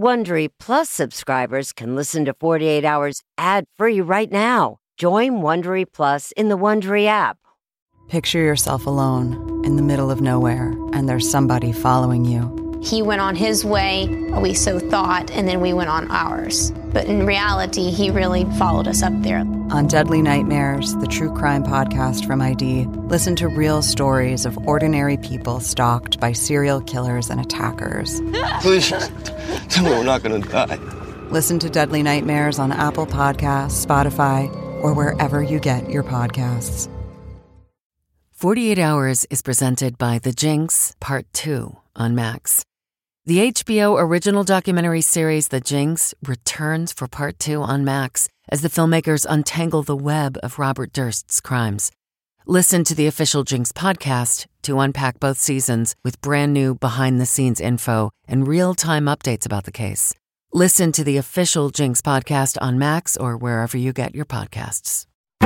Wondery Plus subscribers can listen to 48 Hours ad-free right now. Join Wondery Plus in the Wondery app. Picture yourself alone in the middle of nowhere, and there's somebody following you. He went on his way, we so thought, and then we went on ours. But in reality, he really followed us up there. On Deadly Nightmares, the true crime podcast from ID, listen to real stories of ordinary people stalked by serial killers and attackers. Please, tell me we're not going to die. Listen to Deadly Nightmares on Apple Podcasts, Spotify, or wherever you get your podcasts. 48 Hours is presented by The Jinx, Part 2 on Max. The HBO original documentary series The Jinx returns for Part 2 on Max as the filmmakers untangle the web of Robert Durst's crimes. Listen to the official Jinx podcast to unpack both seasons with brand new behind-the-scenes info and real-time updates about the case. Listen to the official Jinx podcast on Max or wherever you get your podcasts.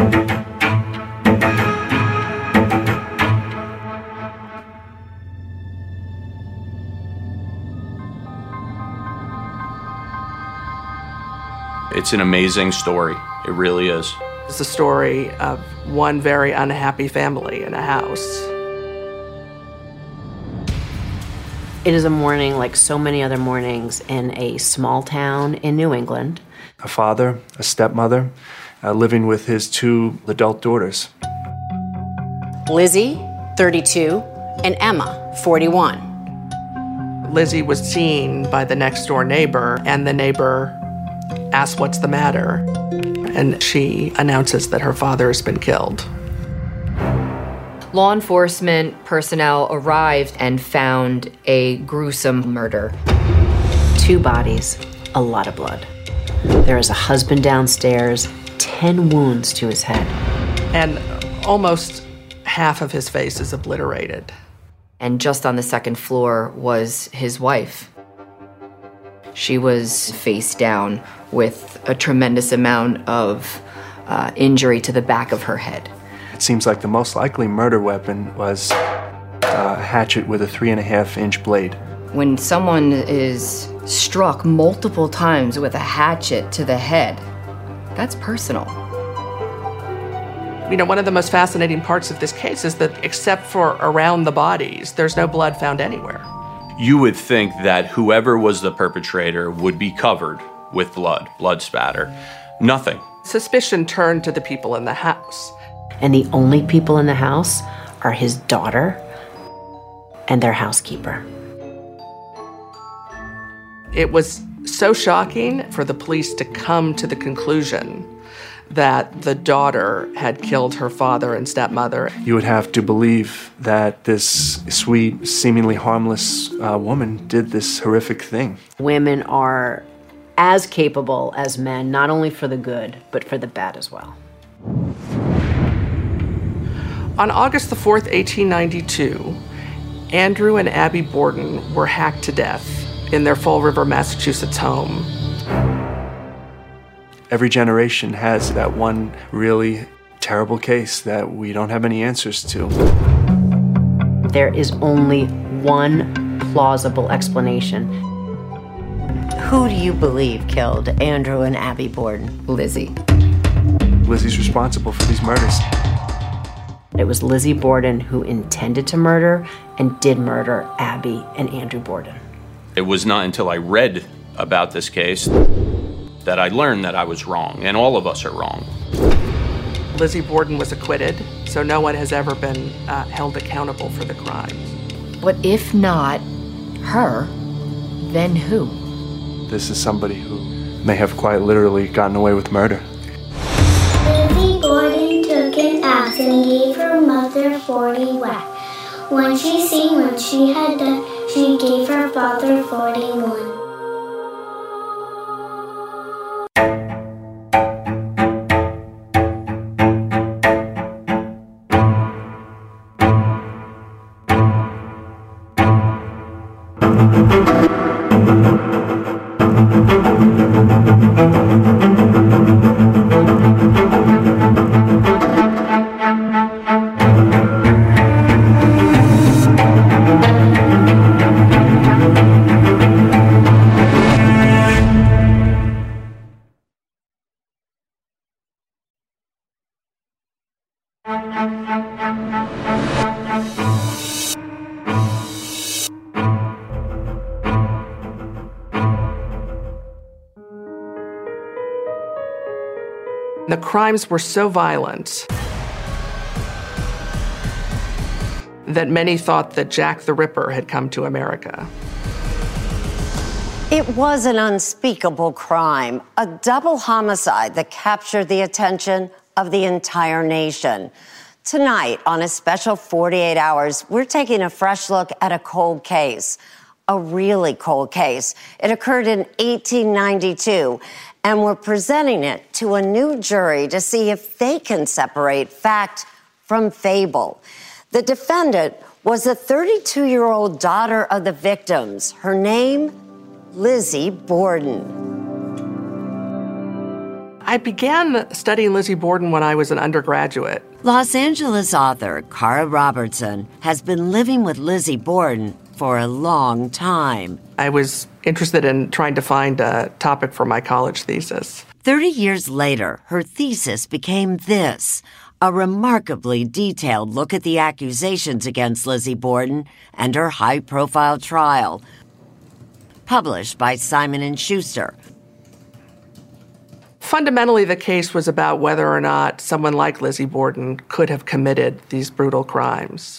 It's an amazing story. It really is. It's the story of one very unhappy family in a house. It is a morning like so many other mornings in a small town in New England. A father, a stepmother, living with his 2 adult daughters. Lizzie, 32, and Emma, 41. Lizzie was seen by the next door neighbor, and the neighbor asks what's the matter, and she announces that her father has been killed. Law enforcement personnel arrived and found a gruesome murder. 2 bodies, a lot of blood. There is a husband downstairs, 10 wounds to his head. And almost half of his face is obliterated. And just on the second floor was his wife. She was face down with a tremendous amount of injury to the back of her head. It seems like the most likely murder weapon was a hatchet with a 3.5-inch blade. When someone is struck multiple times with a hatchet to the head, that's personal. You know, one of the most fascinating parts of this case is that except for around the bodies, there's no blood found anywhere. You would think that whoever was the perpetrator would be covered with blood spatter. Nothing. Suspicion turned to the people in the house. And the only people in the house are his daughter and their housekeeper. It was so shocking for the police to come to the conclusion that the daughter had killed her father and stepmother. You would have to believe that this sweet, seemingly harmless woman did this horrific thing. Women are as capable as men, not only for the good, but for the bad as well. On August the 4th, 1892, Andrew and Abby Borden were hacked to death in their Fall River, Massachusetts home. Every generation has that one really terrible case that we don't have any answers to. There is only one plausible explanation. Who do you believe killed Andrew and Abby Borden? Lizzie. Lizzie's responsible for these murders. It was Lizzie Borden who intended to murder and did murder Abby and Andrew Borden. It was not until I read about this case that I learned that I was wrong, and all of us are wrong. Lizzie Borden was acquitted, so no one has ever been held accountable for the crimes. But if not her, then who? This is somebody who may have quite literally gotten away with murder. Lizzie Borden took an axe and gave her mother 40 whacks. When she seen what she had done, she gave her father 41. The crimes were so violent that many thought that Jack the Ripper had come to America. It was an unspeakable crime, a double homicide that captured the attention of the entire nation. Tonight, on a special 48 Hours, we're taking a fresh look at a cold case, a really cold case. It occurred in 1892, and we're presenting it to a new jury to see if they can separate fact from fable. The defendant was a 32-year-old daughter of the victims. Her name, Lizzie Borden. I began studying Lizzie Borden when I was an undergraduate. Los Angeles author Cara Robertson has been living with Lizzie Borden for a long time. I was interested in trying to find a topic for my college thesis. 30 years later, her thesis became this, a remarkably detailed look at the accusations against Lizzie Borden and her high-profile trial, published by Simon & Schuster. Fundamentally, the case was about whether or not someone like Lizzie Borden could have committed these brutal crimes.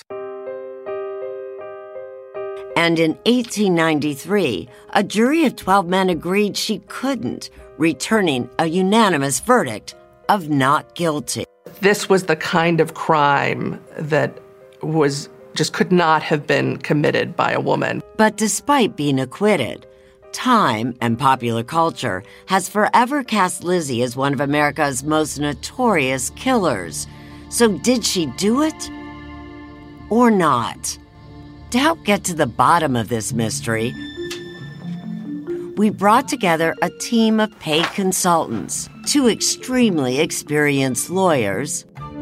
And in 1893, a jury of 12 men agreed she couldn't, returning a unanimous verdict of not guilty. This was the kind of crime that just could not have been committed by a woman. But despite being acquitted, time and popular culture has forever cast Lizzie as one of America's most notorious killers. So did she do it or not? To help get to the bottom of this mystery, we brought together a team of paid consultants, two extremely experienced lawyers.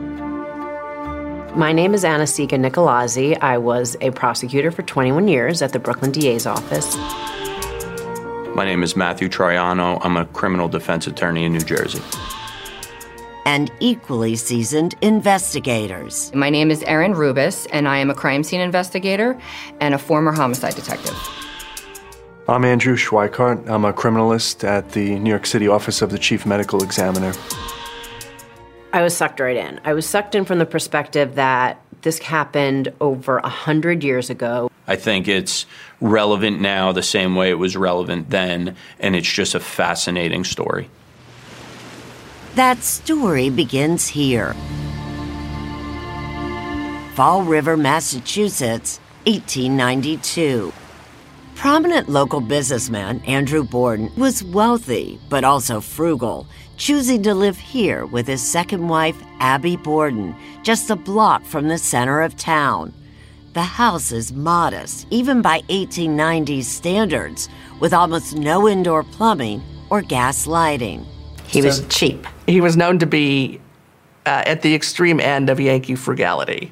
My name is Anastasia Nicolazzi. I was a prosecutor for 21 years at the Brooklyn DA's office. My name is Matthew Troiano. I'm a criminal defense attorney in New Jersey. And equally seasoned investigators. My name is Erin Rubis, and I am a crime scene investigator and a former homicide detective. I'm Andrew Schweikart. I'm a criminalist at the New York City Office of the Chief Medical Examiner. I was sucked right in. I was sucked in from the perspective that this happened over 100 years ago. I think it's relevant now the same way it was relevant then, and it's just a fascinating story. That story begins here. Fall River, Massachusetts, 1892. Prominent local businessman Andrew Borden was wealthy, but also frugal, choosing to live here with his second wife, Abby Borden, just a block from the center of town. The house is modest, even by 1890s standards, with almost no indoor plumbing or gas lighting. He was cheap. He was known to be at the extreme end of Yankee frugality.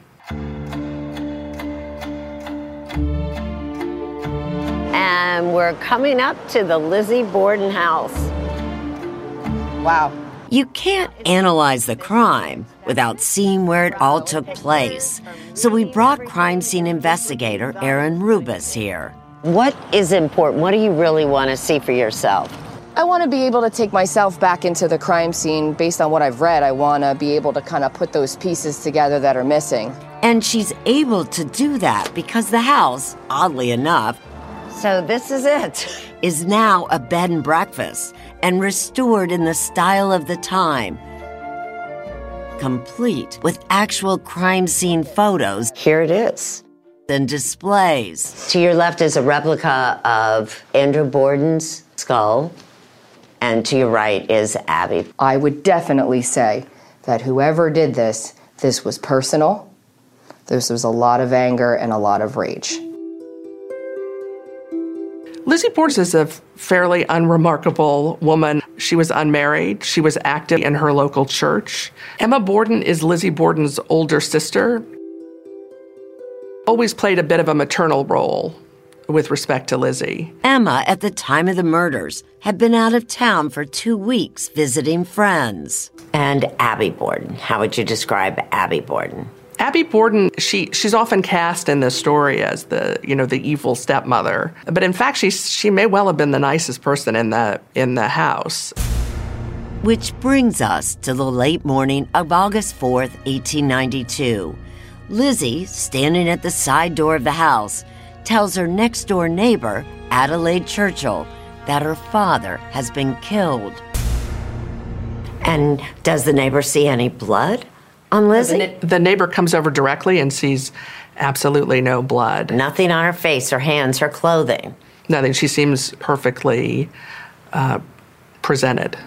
And we're coming up to the Lizzie Borden house. Wow. You can't analyze the crime without seeing where it all took place. So we brought crime scene investigator Erin Rubis here. What is important? What do you really want to see for yourself? I want to be able to take myself back into the crime scene based on what I've read. I want to be able to kind of put those pieces together that are missing. And she's able to do that because the house, oddly enough, so this is it, is now a bed and breakfast and restored in the style of the time. Complete with actual crime scene photos. Here it is. And displays. To your left is a replica of Andrew Borden's skull, and to your right is Abby. I would definitely say that whoever did this was personal. This was a lot of anger and a lot of rage. Lizzie Borden is a fairly unremarkable woman. She was unmarried. She was active in her local church. Emma Borden is Lizzie Borden's older sister. Always played a bit of a maternal role with respect to Lizzie. Emma, at the time of the murders, had been out of town for 2 weeks visiting friends. And Abby Borden. How would you describe Abby Borden? Abby Borden, she's often cast in this story as the evil stepmother, but in fact she may well have been the nicest person in the house. Which brings us to the late morning of August 4th, 1892. Lizzie, standing at the side door of the house, tells her next-door neighbor, Adelaide Churchill, that her father has been killed. And does the neighbor see any blood on Lizzie? The neighbor comes over directly and sees absolutely no blood. Nothing on her face, her hands, her clothing. Nothing. She seems perfectly presented.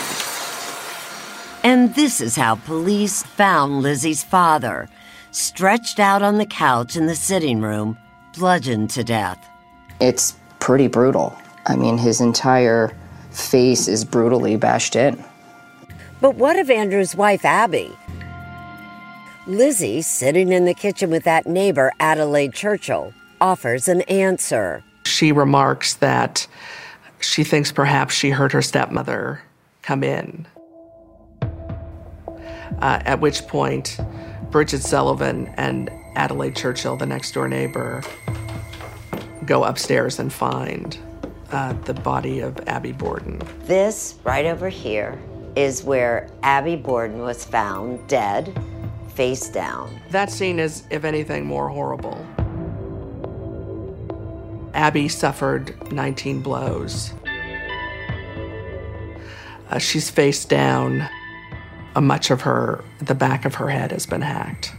And this is how police found Lizzie's father, stretched out on the couch in the sitting room, bludgeoned to death. It's pretty brutal. I mean, his entire face is brutally bashed in. But what of Andrew's wife, Abby? Lizzie, sitting in the kitchen with that neighbor, Adelaide Churchill, offers an answer. She remarks that she thinks perhaps she heard her stepmother come in. At which point, Bridget Sullivan and Adelaide Churchill, the next-door neighbor, go upstairs and find the body of Abby Borden. This, right over here, is where Abby Borden was found dead, face down. That scene is, if anything, more horrible. Abby suffered 19 blows. She's face down. Much of the back of her head has been hacked.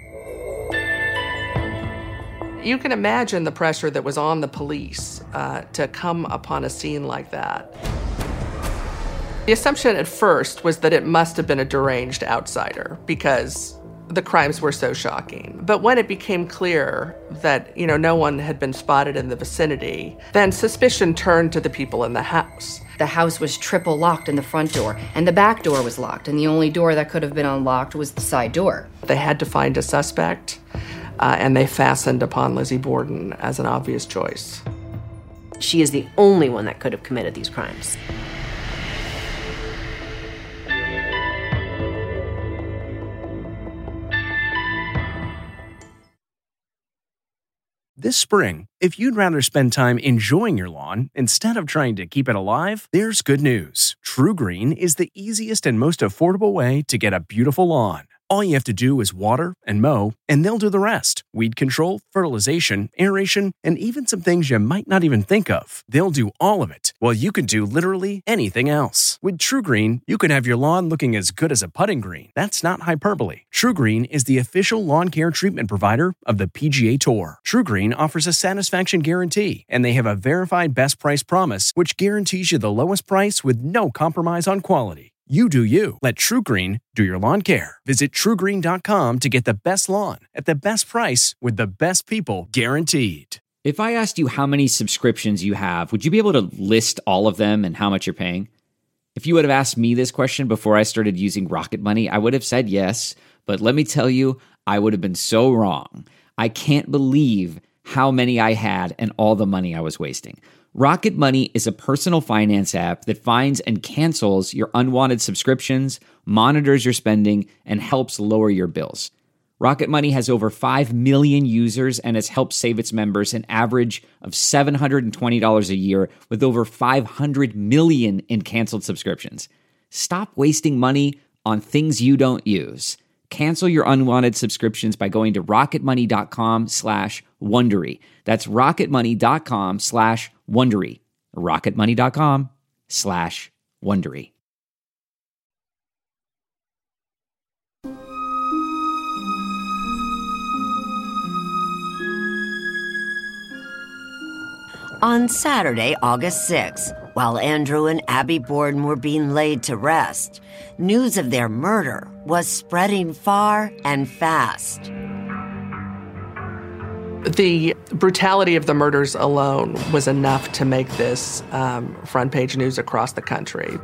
You can imagine the pressure that was on the police to come upon a scene like that. The assumption at first was that it must have been a deranged outsider because the crimes were so shocking. But when it became clear that, no one had been spotted in the vicinity, then suspicion turned to the people in the house. The house was triple locked in the front door, and the back door was locked, and the only door that could have been unlocked was the side door. They had to find a suspect, and they fastened upon Lizzie Borden as an obvious choice. She is the only one that could have committed these crimes. This spring, if you'd rather spend time enjoying your lawn instead of trying to keep it alive, there's good news. TruGreen is the easiest and most affordable way to get a beautiful lawn. All you have to do is water and mow, and they'll do the rest. Weed control, fertilization, aeration, and even some things you might not even think of. They'll do all of it, while you can do literally anything else. With TruGreen, you can have your lawn looking as good as a putting green. That's not hyperbole. TruGreen is the official lawn care treatment provider of the PGA Tour. TruGreen offers a satisfaction guarantee, and they have a verified best price promise, which guarantees you the lowest price with no compromise on quality. You do you. Let TruGreen do your lawn care. Visit TruGreen.com to get the best lawn at the best price with the best people guaranteed. If I asked you how many subscriptions you have, would you be able to list all of them and how much you're paying? If you would have asked me this question before I started using Rocket Money, I would have said yes. But let me tell you, I would have been so wrong. I can't believe how many I had and all the money I was wasting. Rocket Money is a personal finance app that finds and cancels your unwanted subscriptions, monitors your spending, and helps lower your bills. Rocket Money has over 5 million users and has helped save its members an average of $720 a year with over 500 million in canceled subscriptions. Stop wasting money on things you don't use. Cancel your unwanted subscriptions by going to rocketmoney.com/Wondery. That's rocketmoney.com/Wondery. rocketmoney.com/Wondery. On Saturday, August 6th, while Andrew and Abby Borden were being laid to rest, news of their murder was spreading far and fast. The brutality of the murders alone was enough to make this front page news across the country.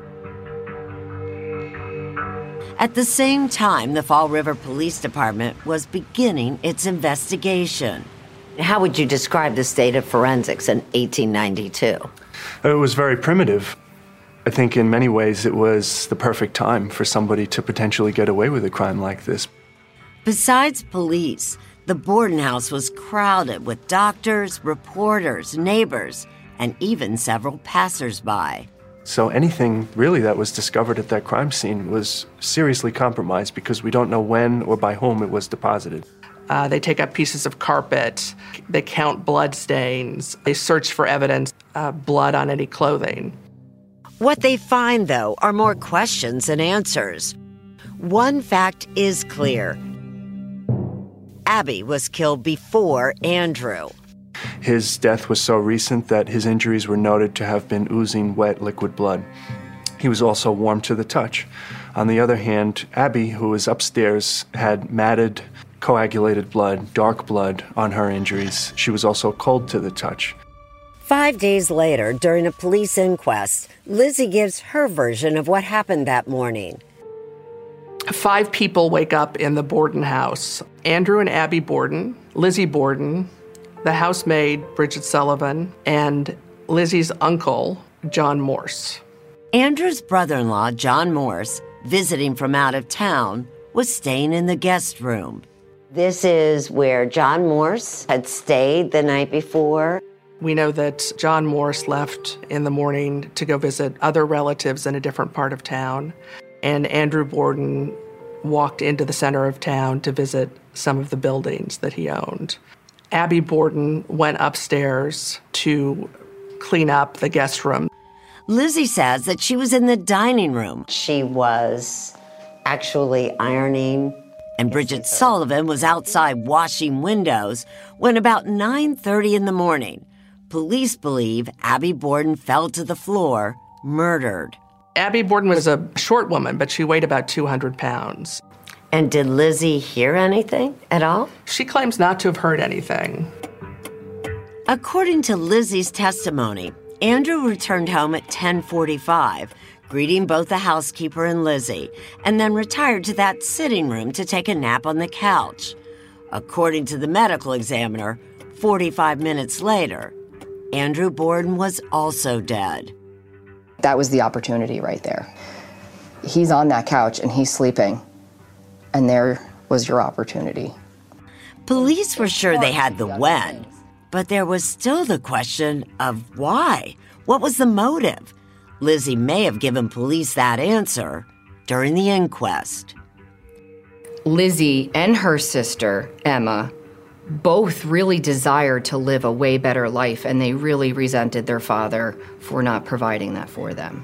At the same time, the Fall River Police Department was beginning its investigation. How would you describe the state of forensics in 1892? It was very primitive. I think in many ways it was the perfect time for somebody to potentially get away with a crime like this. Besides police, the Borden house was crowded with doctors, reporters, neighbors, and even several passers-by. So anything really that was discovered at that crime scene was seriously compromised because we don't know when or by whom it was deposited. They take up pieces of carpet. They count blood stains. They search for evidence, blood on any clothing. What they find, though, are more questions than answers. One fact is clear. Abby was killed before Andrew. His death was so recent that his injuries were noted to have been oozing wet liquid blood. He was also warm to the touch. On the other hand, Abby, who was upstairs, had matted, coagulated blood, dark blood on her injuries. She was also cold to the touch. 5 days later, during a police inquest, Lizzie gives her version of what happened that morning. 5 people wake up in the Borden house. Andrew and Abby Borden, Lizzie Borden, the housemaid, Bridget Sullivan, and Lizzie's uncle, John Morse. Andrew's brother-in-law, John Morse, visiting from out of town, was staying in the guest room. This is where John Morse had stayed the night before. We know that John Morse left in the morning to go visit other relatives in a different part of town, and Andrew Borden walked into the center of town to visit some of the buildings that he owned. Abby Borden went upstairs to clean up the guest room. Lizzie says that she was in the dining room. She was actually ironing, and Bridget Sullivan was outside washing windows when about 9:30 in the morning, police believe Abby Borden fell to the floor, murdered. Abby Borden was a short woman, but she weighed about 200 pounds. And did Lizzie hear anything at all? She claims not to have heard anything. According to Lizzie's testimony, Andrew returned home at 10:45, greeting both the housekeeper and Lizzie, and then retired to that sitting room to take a nap on the couch. According to the medical examiner, 45 minutes later, Andrew Borden was also dead. That was the opportunity right there. He's on that couch and he's sleeping, and there was your opportunity. Police were sure they had the when, but there was still the question of why. What was the motive? Lizzie may have given police that answer during the inquest. Lizzie and her sister, Emma, both really desired to live a way better life, and they really resented their father for not providing that for them.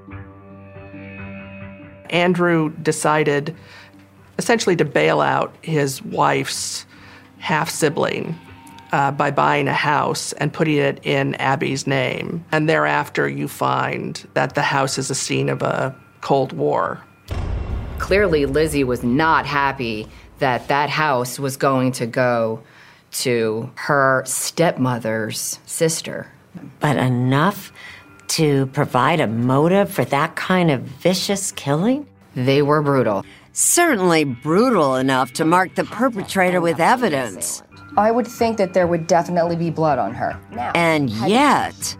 Andrew decided essentially to bail out his wife's half-sibling by buying a house and putting it in Abby's name. And thereafter, you find that the house is a scene of a Cold War. Clearly, Lizzie was not happy that that house was going to go to her stepmother's sister. But enough to provide a motive for that kind of vicious killing? They were brutal. Certainly brutal enough to mark the perpetrator with evidence. I would think that there would definitely be blood on her. And yet...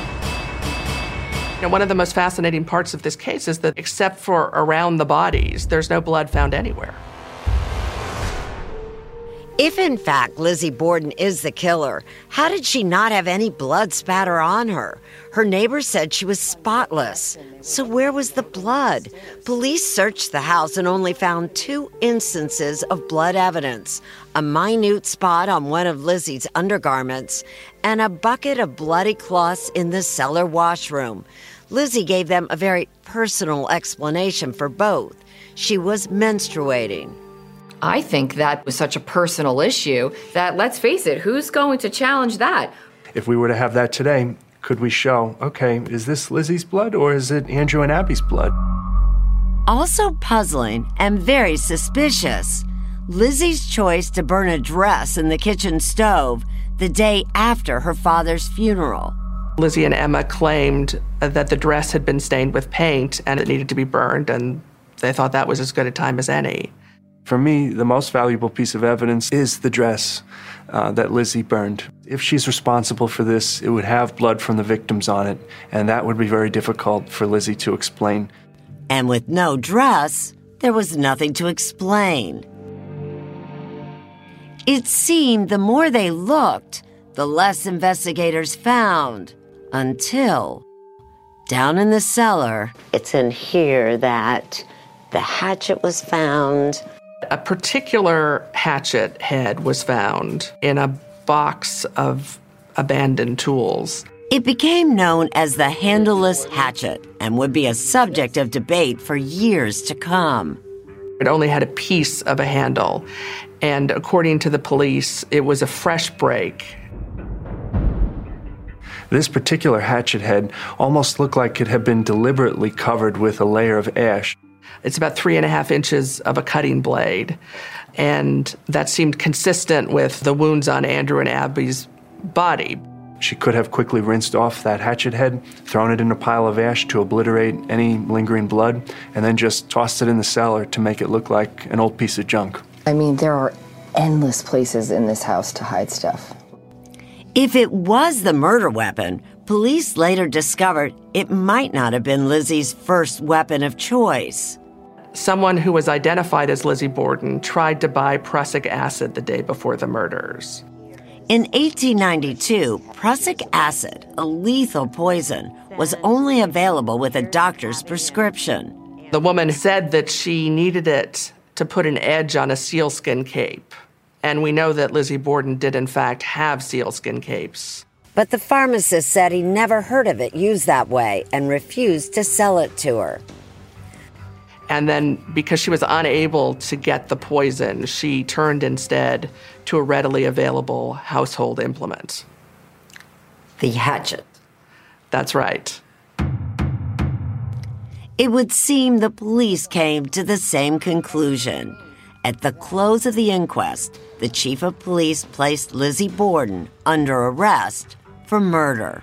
One of the most fascinating parts of this case is that except for around the bodies, there's no blood found anywhere. If in fact Lizzie Borden is the killer, how did she not have any blood spatter on her? Her neighbors said she was spotless. So where was the blood? Police searched the house and only found 2 instances of blood evidence, a minute spot on one of Lizzie's undergarments, and a bucket of bloody cloths in the cellar washroom. Lizzie gave them a very personal explanation for both. She was menstruating. I think that was such a personal issue that, let's face it, who's going to challenge that? If we were to have that today, could we show, okay, is this Lizzie's blood or is it Andrew and Abby's blood? Also puzzling and very suspicious, Lizzie's choice to burn a dress in the kitchen stove the day after her father's funeral. Lizzie and Emma claimed that the dress had been stained with paint and it needed to be burned, and they thought that was as good a time as any. For me, the most valuable piece of evidence is the dress that Lizzie burned. If she's responsible for this, it would have blood from the victims on it, and that would be very difficult for Lizzie to explain. And with no dress, there was nothing to explain. It seemed the more they looked, the less investigators found, until down in the cellar, it's in here that the hatchet was found. A particular hatchet head was found in a box of abandoned tools. It became known as the handleless hatchet and would be a subject of debate for years to come. It only had a piece of a handle, and according to the police, it was a fresh break. This particular hatchet head almost looked like it had been deliberately covered with a layer of ash. It's about 3.5 inches of a cutting blade, and that seemed consistent with the wounds on Andrew and Abby's body. She could have quickly rinsed off that hatchet head, thrown it in a pile of ash to obliterate any lingering blood, and then just tossed it in the cellar to make it look like an old piece of junk. I mean, there are endless places in this house to hide stuff. If it was the murder weapon, police later discovered it might not have been Lizzie's first weapon of choice. Someone who was identified as Lizzie Borden tried to buy prussic acid the day before the murders. In 1892, prussic acid, a lethal poison, was only available with a doctor's prescription. The woman said that she needed it to put an edge on a sealskin cape. And we know that Lizzie Borden did, in fact, have sealskin capes. But the pharmacist said he never heard of it used that way and refused to sell it to her. And then, because she was unable to get the poison, she turned instead to a readily available household implement. The hatchet. That's right. It would seem the police came to the same conclusion. At the close of the inquest, the chief of police placed Lizzie Borden under arrest for murder.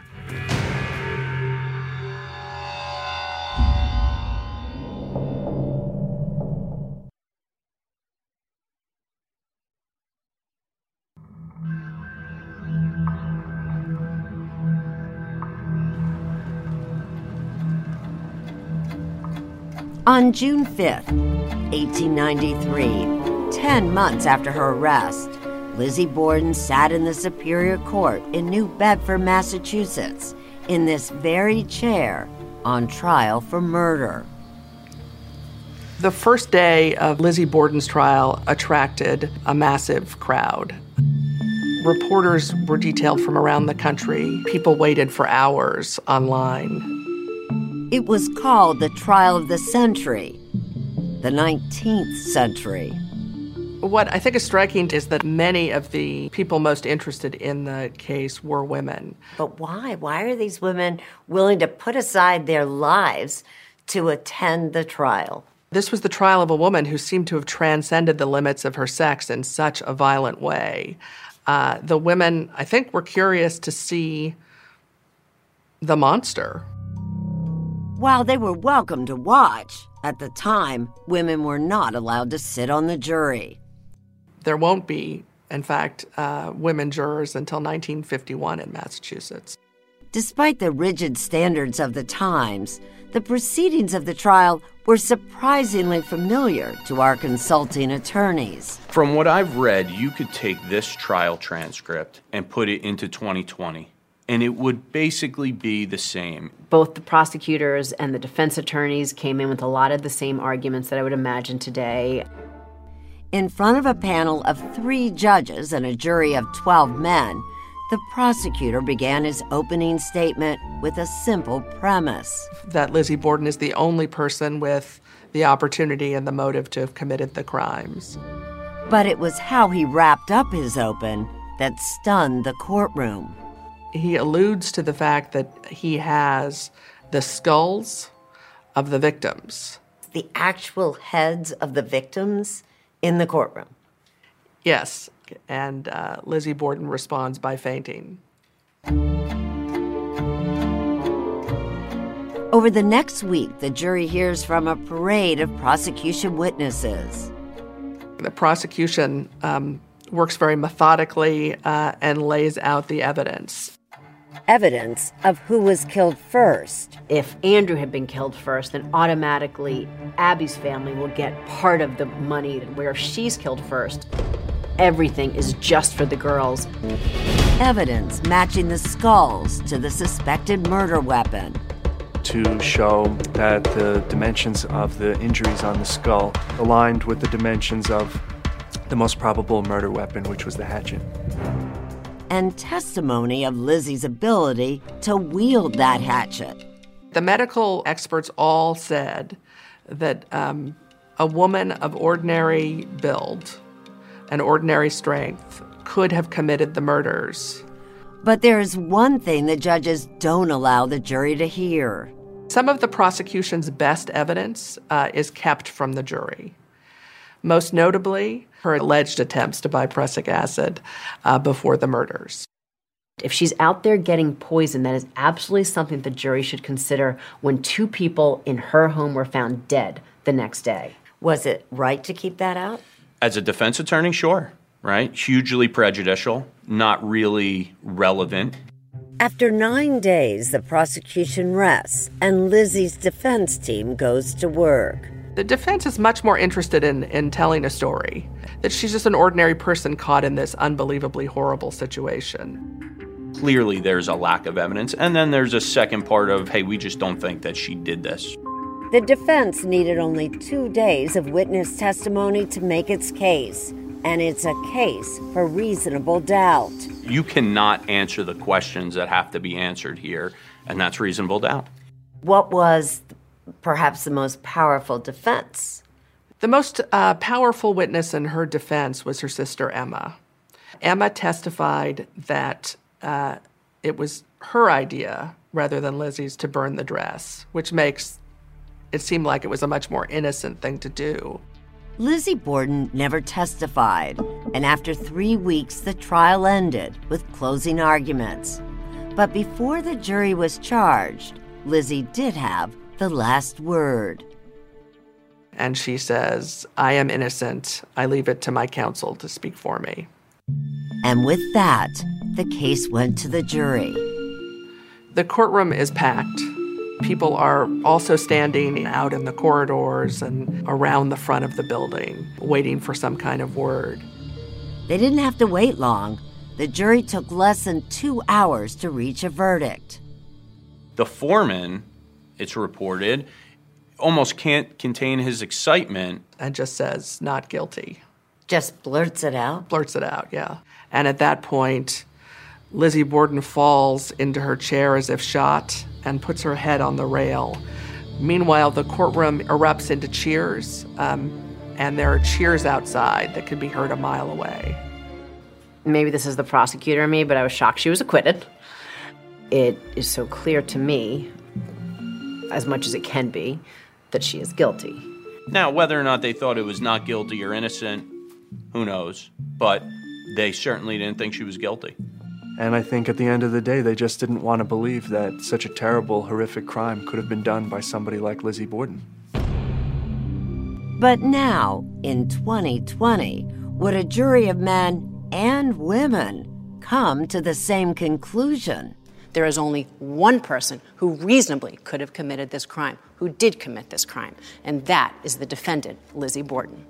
On June 5th, 1893, 10 months after her arrest, Lizzie Borden sat in the Superior Court in New Bedford, Massachusetts, in this very chair, on trial for murder. The first day of Lizzie Borden's trial attracted a massive crowd. Reporters were detailed from around the country. People waited for hours online. It was called the trial of the century, the 19th century. What I think is striking is that many of the people most interested in the case were women. But why? Why are these women willing to put aside their lives to attend the trial? This was the trial of a woman who seemed to have transcended the limits of her sex in such a violent way. The women, I think, were curious to see the monster. While they were welcome to watch, at the time, women were not allowed to sit on the jury. There won't be, in fact, women jurors until 1951 in Massachusetts. Despite the rigid standards of the times, the proceedings of the trial were surprisingly familiar to our consulting attorneys. From what I've read, you could take this trial transcript and put it into 2020, and it would basically be the same. Both the prosecutors and the defense attorneys came in with a lot of the same arguments that I would imagine today. In front of a panel of 3 judges and a jury of 12 men, the prosecutor began his opening statement with a simple premise. That Lizzie Borden is the only person with the opportunity and the motive to have committed the crimes. But it was how he wrapped up his open that stunned the courtroom. He alludes to the fact that he has the skulls of the victims. The actual heads of the victims in the courtroom. Yes, and Lizzie Borden responds by fainting. Over the next week, the jury hears from a parade of prosecution witnesses. The prosecution works very methodically and lays out the evidence. Evidence of who was killed first. If Andrew had been killed first, then automatically Abby's family will get part of the money, where she's killed first. Everything is just for the girls. Evidence matching the skulls to the suspected murder weapon. to show that the dimensions of the injuries on the skull aligned with the dimensions of the most probable murder weapon, which was the hatchet. And testimony of Lizzie's ability to wield that hatchet. The medical experts all said that a woman of ordinary build and ordinary strength could have committed the murders. But there is one thing the judges don't allow the jury to hear. Some of the prosecution's best evidence is kept from the jury. Most notably, her alleged attempts to buy prussic acid before the murders. If she's out there getting poison, that is absolutely something the jury should consider when 2 people in her home were found dead the next day. Was it right to keep that out? As a defense attorney, sure, right? Hugely prejudicial, not really relevant. After 9 days, the prosecution rests, and Lizzie's defense team goes to work. The defense is much more interested in telling a story, that she's just an ordinary person caught in this unbelievably horrible situation. Clearly, there's a lack of evidence. And then there's a second part of, hey, we just don't think that she did this. The defense needed only 2 days of witness testimony to make its case, and it's a case for reasonable doubt. You cannot answer the questions that have to be answered here, and that's reasonable doubt. What was perhaps the most powerful defense? The most powerful witness in her defense was her sister Emma. Emma testified that it was her idea, rather than Lizzie's, to burn the dress, which makes it seem like it was a much more innocent thing to do. Lizzie Borden never testified, and after 3 weeks, the trial ended with closing arguments. But before the jury was charged, Lizzie did have the last word. And she says, "I am innocent. I leave it to my counsel to speak for me." And with that, the case went to the jury. The courtroom is packed. People are also standing out in the corridors and around the front of the building, waiting for some kind of word. They didn't have to wait long. The jury took less than 2 hours to reach a verdict. The foreman, it's reported, almost can't contain his excitement. And just says, "Not guilty." Just blurts it out? Blurts it out, yeah. And at that point, Lizzie Borden falls into her chair as if shot and puts her head on the rail. Meanwhile, the courtroom erupts into cheers, and there are cheers outside that could be heard a mile away. Maybe this is the prosecutor in me, but I was shocked she was acquitted. It is so clear to me, as much as it can be, that she is guilty. Now, whether or not they thought it was not guilty or innocent, who knows? But they certainly didn't think she was guilty. And I think at the end of the day, they just didn't want to believe that such a terrible, horrific crime could have been done by somebody like Lizzie Borden. But now, in 2020, would a jury of men and women come to the same conclusion? There is only one person who reasonably could have committed this crime, who did commit this crime, and that is the defendant, Lizzie Borden.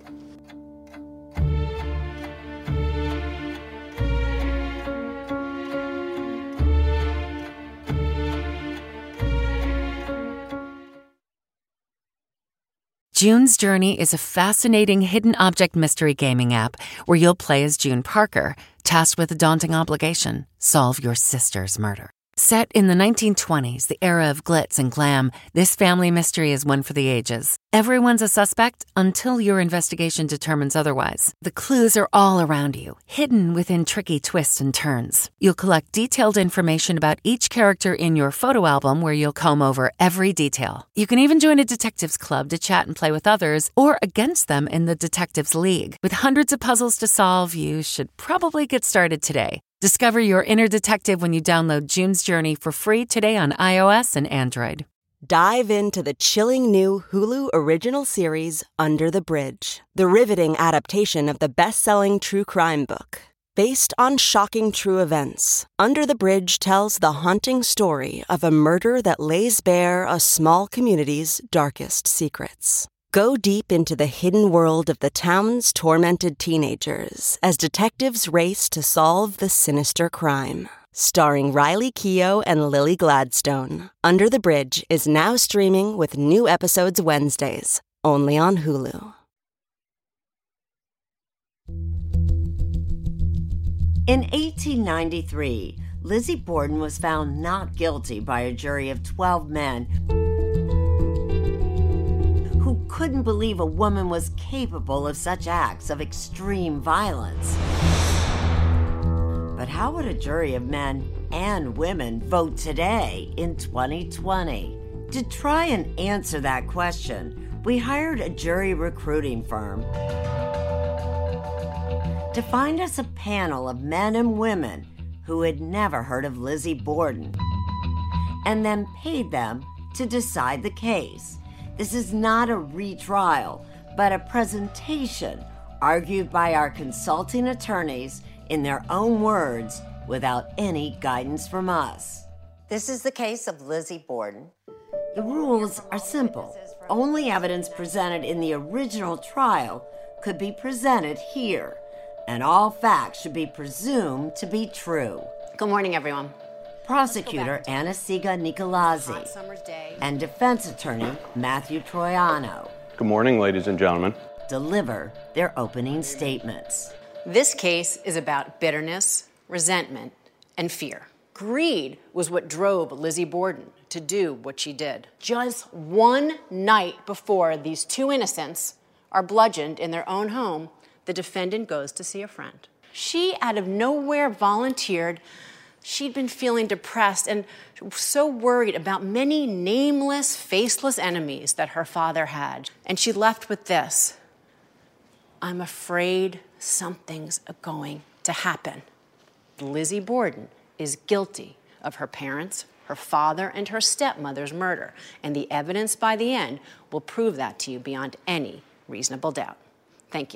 June's Journey is a fascinating hidden object mystery gaming app where you'll play as June Parker, tasked with a daunting obligation: solve your sister's murder. Set in the 1920s, the era of glitz and glam, this family mystery is one for the ages. Everyone's a suspect until your investigation determines otherwise. The clues are all around you, hidden within tricky twists and turns. You'll collect detailed information about each character in your photo album where you'll comb over every detail. You can even join a detectives club to chat and play with others or against them in the Detectives League. With hundreds of puzzles to solve, you should probably get started today. Discover your inner detective when you download June's Journey for free today on iOS and Android. Dive into the chilling new Hulu original series, Under the Bridge, the riveting adaptation of the best-selling true crime book. Based on shocking true events, Under the Bridge tells the haunting story of a murder that lays bare a small community's darkest secrets. Go deep into the hidden world of the town's tormented teenagers as detectives race to solve the sinister crime. Starring Riley Keough and Lily Gladstone, Under the Bridge is now streaming with new episodes Wednesdays, only on Hulu. In 1893, Lizzie Borden was found not guilty by a jury of 12 men who couldn't believe a woman was capable of such acts of extreme violence. But how would a jury of men and women vote today in 2020? To try and answer that question, we hired a jury recruiting firm to find us a panel of men and women who had never heard of Lizzie Borden, and then paid them to decide the case. This is not a retrial, but a presentation argued by our consulting attorneys in their own words without any guidance from us. This is the case of Lizzie Borden. The rules are simple. Only evidence presented in the original trial could be presented here, and all facts should be presumed to be true. Good morning, everyone. Prosecutor Anna-Sigga Nicolazzi and defense attorney Matthew Troiano Good morning, ladies and gentlemen. deliver their opening statements. This case is about bitterness, resentment, and fear. Greed was what drove Lizzie Borden to do what she did. Just one night before these two innocents are bludgeoned in their own home, the defendant goes to see a friend. She, out of nowhere, volunteered. She'd been feeling depressed and so worried about many nameless, faceless enemies that her father had. And she left with this: I'm afraid something's going to happen. Lizzie Borden is guilty of her parents, her father, and her stepmother's murder. And the evidence by the end will prove that to you beyond any reasonable doubt. Thank you.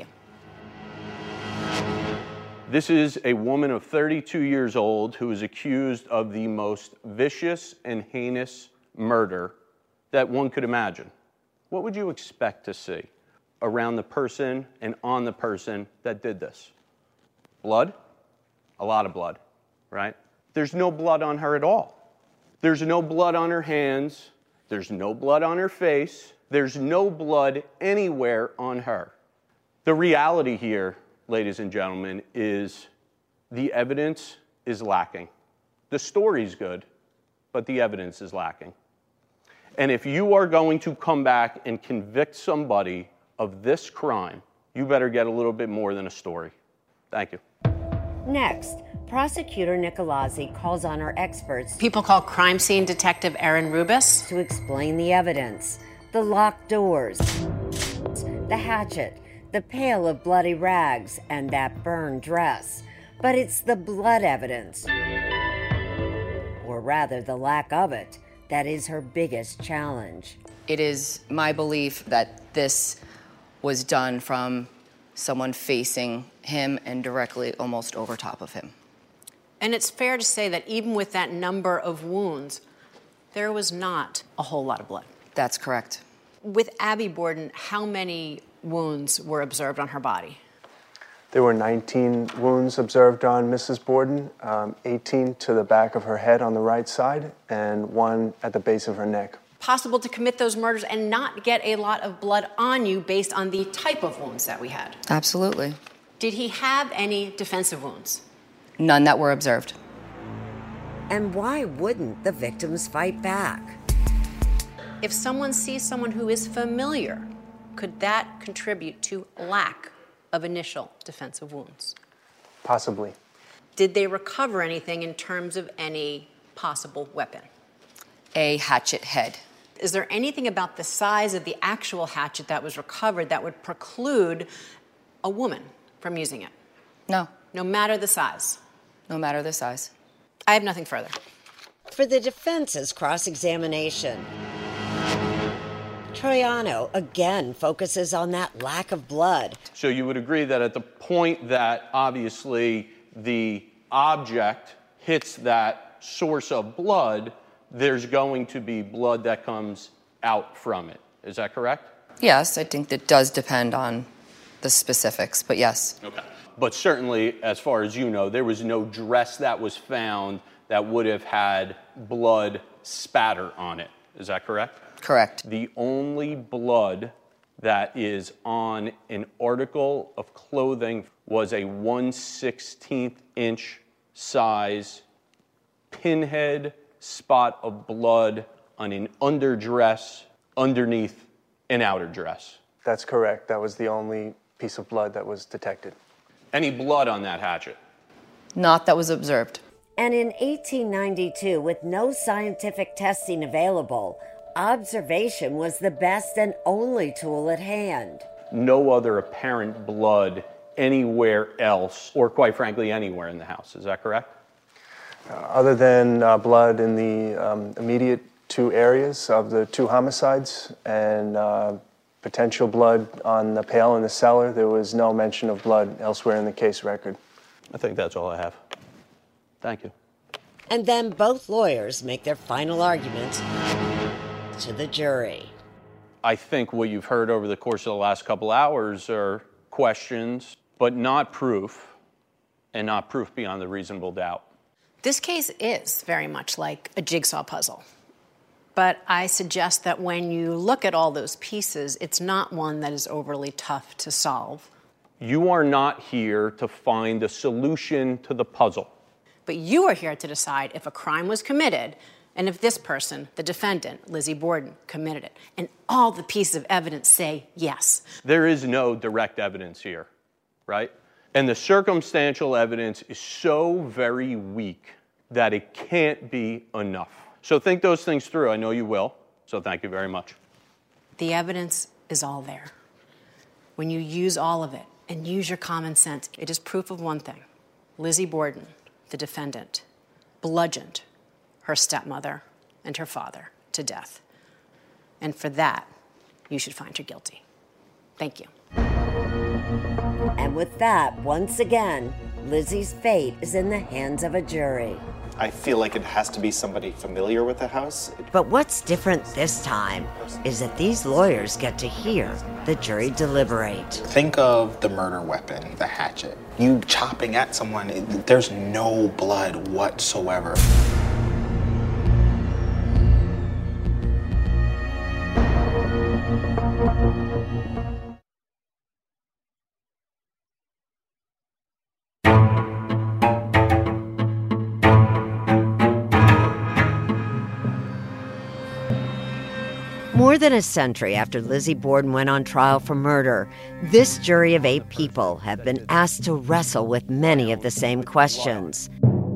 This is a woman of 32 years old who is accused of the most vicious and heinous murder that one could imagine. What would you expect to see around the person and on the person that did this? Blood? A lot of blood, right? There's no blood on her at all. There's no blood on her hands. There's no blood on her face. There's no blood anywhere on her. The reality here, ladies and gentlemen, is the evidence is lacking. The story's good, but the evidence is lacking. And if you are going to come back and convict somebody of this crime, you better get a little bit more than a story. Thank you. Next, Prosecutor Nicolazzi calls on our experts, People call crime scene detective Erin Rubis, to explain the evidence, the locked doors, the hatchet, the pail of bloody rags, and that burned dress. But it's the blood evidence, or rather the lack of it, that is her biggest challenge. It is my belief that this was done from someone facing him and directly almost over top of him. And it's fair to say that even with that number of wounds, there was not a whole lot of blood. That's correct. With Abby Borden, how many wounds were observed on her body? There were 19 wounds observed on Mrs. Borden, 18 to the back of her head on the right side, and 1 at the base of her neck. Possible to commit those murders and not get a lot of blood on you based on the type of wounds that we had? Absolutely. Did he have any defensive wounds? None that were observed. And why wouldn't the victims fight back? If someone sees someone who is familiar, could that contribute to lack of initial defensive wounds? Possibly. Did they recover anything in terms of any possible weapon? A hatchet head. Is there anything about the size of the actual hatchet that was recovered that would preclude a woman from using it? No. No matter the size? No matter the size. I have nothing further. For the defense's cross-examination, Troiano again focuses on that lack of blood. So you would agree that at the point that obviously the object hits that source of blood, there's going to be blood that comes out from it. Is that correct? Yes, I think that does depend on the specifics, but yes. Okay. But certainly, as far as you know, there was no dress that was found that would have had blood spatter on it. Is that correct? Correct. The only blood that is on an article of clothing was a 1/16 inch size pinhead spot of blood on an underdress underneath an outer dress. That's correct. That was the only piece of blood that was detected. Any blood on that hatchet? Not that was observed. And in 1892, with no scientific testing available, observation was the best and only tool at hand. No other apparent blood anywhere else, or quite frankly, anywhere in the house. Is that correct? Other than blood in the immediate two areas of the two homicides and potential blood on the pail in the cellar, there was no mention of blood elsewhere in the case record. I think that's all I have. Thank you. And then both lawyers make their final arguments to the jury. I think what you've heard over the course of the last couple hours are questions, but not proof, and not proof beyond the reasonable doubt. This case is very much like a jigsaw puzzle. But I suggest that when you look at all those pieces, it's not one that is overly tough to solve. You are not here to find a solution to the puzzle. But you are here to decide if a crime was committed and if this person, the defendant, Lizzie Borden, committed it. And all the pieces of evidence say yes. There is no direct evidence here, right? And the circumstantial evidence is so very weak that it can't be enough. So think those things through. I know you will. So thank you very much. The evidence is all there. When you use all of it and use your common sense, it is proof of one thing. Lizzie Borden, the defendant, bludgeoned her stepmother and her father to death. And for that, you should find her guilty. Thank you. And with that, once again, Lizzie's fate is in the hands of a jury. I feel like it has to be somebody familiar with the house. But what's different this time is that these lawyers get to hear the jury deliberate. Think of the murder weapon, the hatchet. You chopping at someone, there's no blood whatsoever. More than a century after Lizzie Borden went on trial for murder, this jury of 8 people have been asked to wrestle with many of the same questions.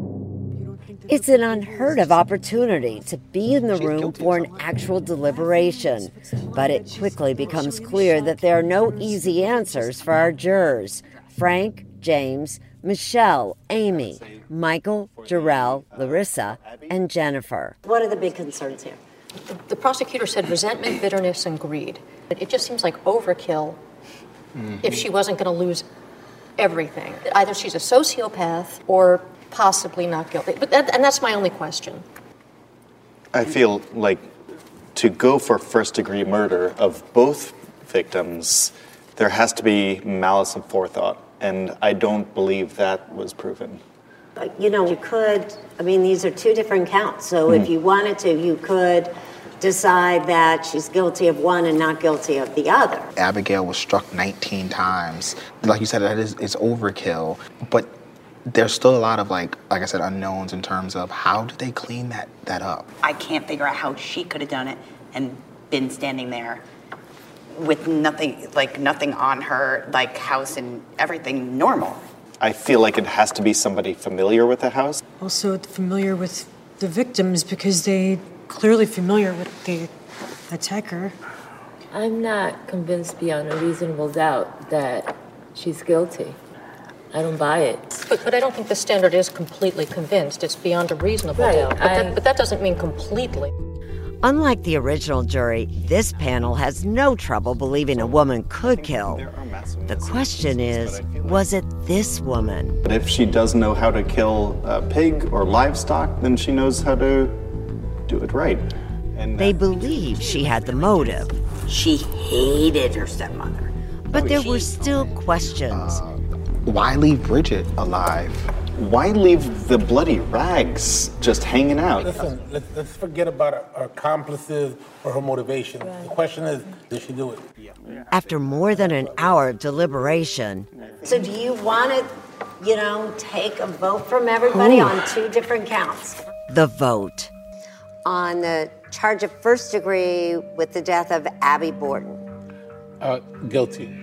It's an unheard of opportunity to be in the room for an actual deliberation, but it quickly becomes clear that there are no easy answers for our jurors. Frank, James, Michelle, Amy, Michael, Jarrell, Larissa, and Jennifer. What are the big concerns here? The prosecutor said resentment, bitterness, and greed. It just seems like overkill if she wasn't going to lose everything. Either she's a sociopath or possibly not guilty. And that's my only question. I feel like to go for first-degree murder of both victims, there has to be malice and forethought, and I don't believe that was proven. You could, these are 2 different counts, so if you wanted to, you could decide that she's guilty of one and not guilty of the other. Abigail was struck 19 times. Like you said, it's overkill, but there's still a lot of, like I said, unknowns in terms of how did they clean that up? I can't figure out how she could have done it and been standing there with nothing on her, like house and everything normal. I feel like it has to be somebody familiar with the house. Also familiar with the victims because they clearly familiar with the attacker. I'm not convinced beyond a reasonable doubt that she's guilty. I don't buy it. But I don't think the standard is completely convinced. It's beyond a reasonable doubt. But that doesn't mean completely. Unlike the original jury, this panel has no trouble believing a woman could kill. The question is, was it this woman? But if she does know how to kill a pig or livestock, then she knows how to do it right. And they believe she had the motive. She hated her stepmother. But there were still questions. Why leave Bridget alive? why leave the bloody rags just hanging out? Listen, let's forget about her accomplices or her motivation. The question is, did she do it? After more than an hour of deliberation. So do you want to, take a vote from everybody on 2 different counts? The vote. On the charge of first degree with the death of Abby Borden. Guilty.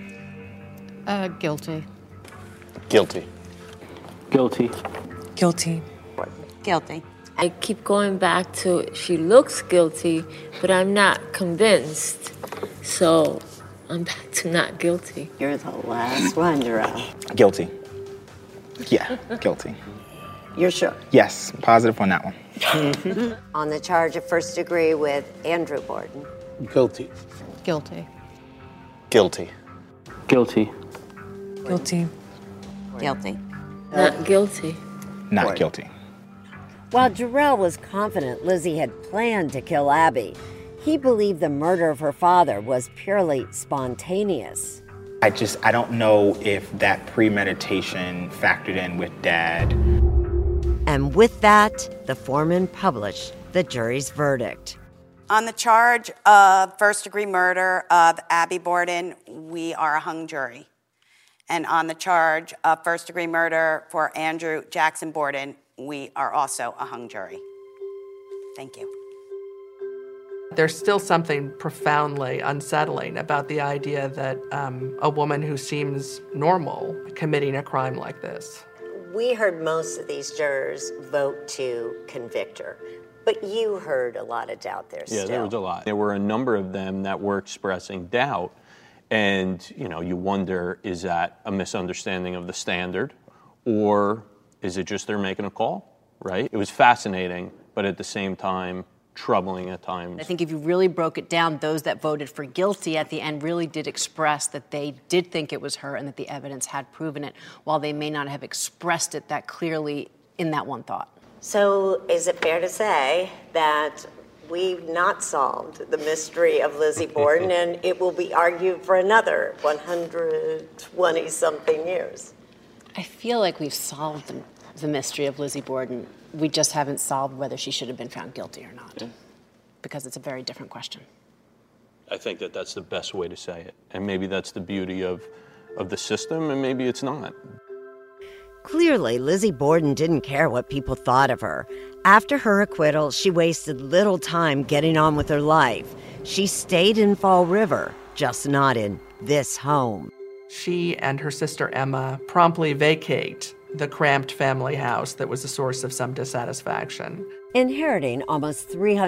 Guilty. Guilty. Guilty. Guilty. Guilty. I keep going back to she looks guilty, but I'm not convinced. So I'm back to not guilty. You're the last one, Jarrell. Guilty. Yeah, guilty. You're sure? Yes, positive on that one. On the charge of first degree with Andrew Borden. Guilty. Guilty. Guilty. Guilty. Guilty. Guilty. Not guilty. Not guilty. While Jarrell was confident Lizzie had planned to kill Abby, he believed the murder of her father was purely spontaneous. I don't know if that premeditation factored in with Dad. And with that, the foreman published the jury's verdict. On the charge of first-degree murder of Abby Borden, we are a hung jury. And on the charge of first-degree murder for Andrew Jackson Borden, we are also a hung jury. Thank you. There's still something profoundly unsettling about the idea that a woman who seems normal committing a crime like this. We heard most of these jurors vote to convict her, but you heard a lot of doubt there still. Yeah, there was a lot. There were a number of them that were expressing doubt. And, you wonder, is that a misunderstanding of the standard, or is it just they're making a call, right? It was fascinating, but at the same time, troubling at times. I think if you really broke it down, those that voted for guilty at the end really did express that they did think it was her and that the evidence had proven it, while they may not have expressed it that clearly in that one thought. So is it fair to say that we've not solved the mystery of Lizzie Borden, and it will be argued for another 120-something years? I feel like we've solved the mystery of Lizzie Borden. We just haven't solved whether she should have been found guilty or not, because it's a very different question. I think that that's the best way to say it. And maybe that's the beauty of the system, and maybe it's not. Clearly, Lizzie Borden didn't care what people thought of her. After her acquittal, she wasted little time getting on with her life. She stayed in Fall River, just not in this home. She and her sister Emma promptly vacate the cramped family house that was a source of some dissatisfaction. Inheriting almost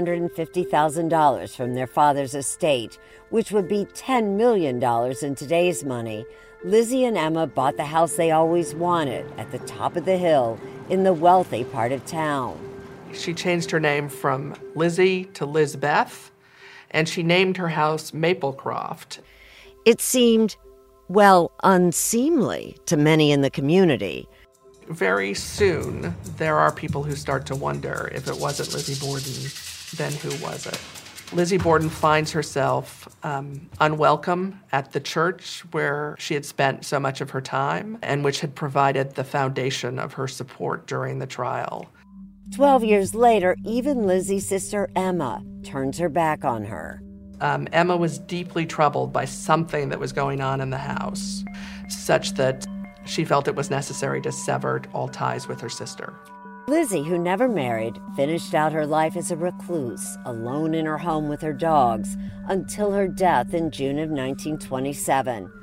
$350,000 from their father's estate, which would be $10 million in today's money, Lizzie and Emma bought the house they always wanted at the top of the hill in the wealthy part of town. She changed her name from Lizzie to Lizbeth, and she named her house Maplecroft. It seemed, well, unseemly to many in the community. Very soon, there are people who start to wonder, if it wasn't Lizzie Borden, then who was it? Lizzie Borden finds herself unwelcome at the church where she had spent so much of her time and which had provided the foundation of her support during the trial. 12 years later, even Lizzie's sister Emma turns her back on her. Emma was deeply troubled by something that was going on in the house, such that she felt it was necessary to sever all ties with her sister. Lizzie, who never married, finished out her life as a recluse, alone in her home with her dogs, until her death in June of 1927.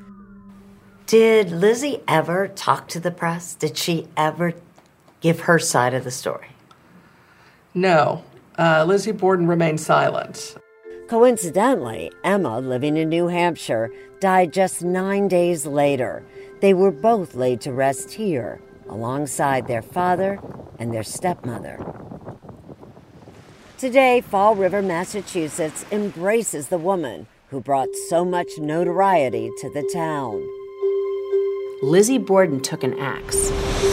Did Lizzie ever talk to the press? Did she ever give her side of the story? No. Lizzie Borden remained silent. Coincidentally, Emma, living in New Hampshire, died just 9 days later. They were both laid to rest here, alongside their father and their stepmother. Today, Fall River, Massachusetts embraces the woman who brought so much notoriety to the town. Lizzie Borden took an axe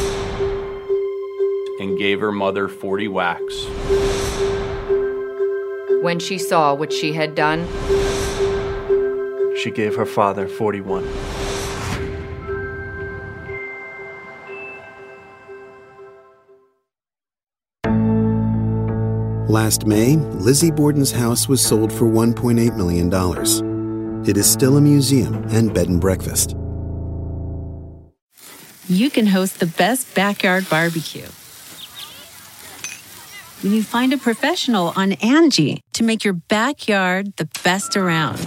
and gave her mother 40 whacks. When she saw what she had done, she gave her father 41. Last May, Lizzie Borden's house was sold for $1.8 million. It is still a museum and bed and breakfast. You can host the best backyard barbecue when you find a professional on Angie to make your backyard the best around.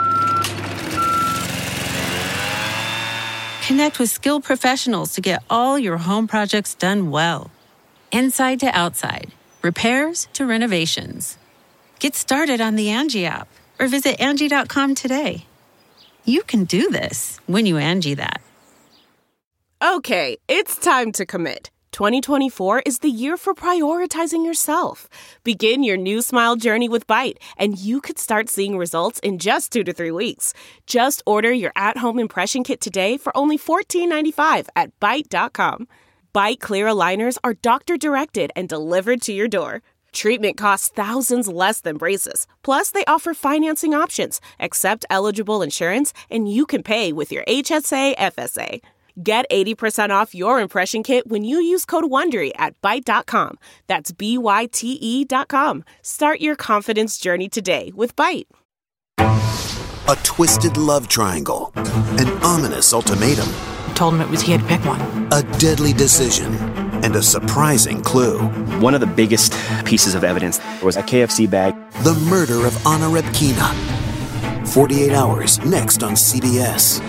Connect with skilled professionals to get all your home projects done well. Inside to outside, repairs to renovations. Get started on the Angie app or visit Angie.com today. You can do this when you Angie that. Okay, it's time to commit. 2024 is the year for prioritizing yourself. Begin your new smile journey with Byte, and you could start seeing results in just 2 to 3 weeks. Just order your at-home impression kit today for only $14.95 at Byte.com. Byte Clear aligners are doctor-directed and delivered to your door. Treatment costs thousands less than braces. Plus, they offer financing options, accept eligible insurance, and you can pay with your HSA FSA. Get 80% off your impression kit when you use code WONDERY at Byte.com. That's BYTE.com. Start your confidence journey today with Byte. A twisted love triangle. An ominous ultimatum. Told him he had to pick one. A deadly decision. And a surprising clue. One of the biggest pieces of evidence was a KFC bag. The murder of Anna Repkina. 48 Hours, next on CBS.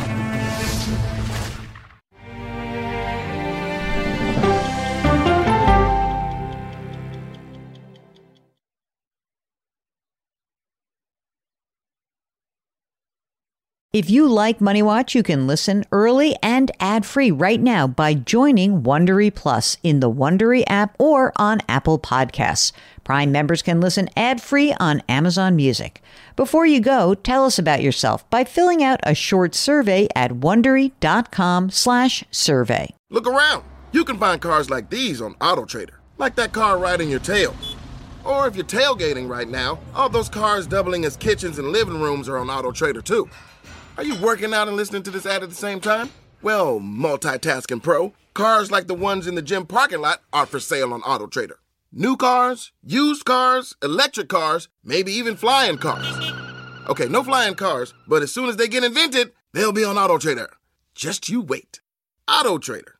If you like Money Watch, you can listen early and ad-free right now by joining Wondery Plus in the Wondery app or on Apple Podcasts. Prime members can listen ad-free on Amazon Music. Before you go, tell us about yourself by filling out a short survey at Wondery.com/survey. Look around. You can find cars like these on AutoTrader, like that car right in your tail. Or if you're tailgating right now, all those cars doubling as kitchens and living rooms are on AutoTrader too. Are you working out and listening to this ad at the same time? Well, multitasking pro, cars like the ones in the gym parking lot are for sale on AutoTrader. New cars, used cars, electric cars, maybe even flying cars. Okay, no flying cars, but as soon as they get invented, they'll be on AutoTrader. Just you wait. AutoTrader.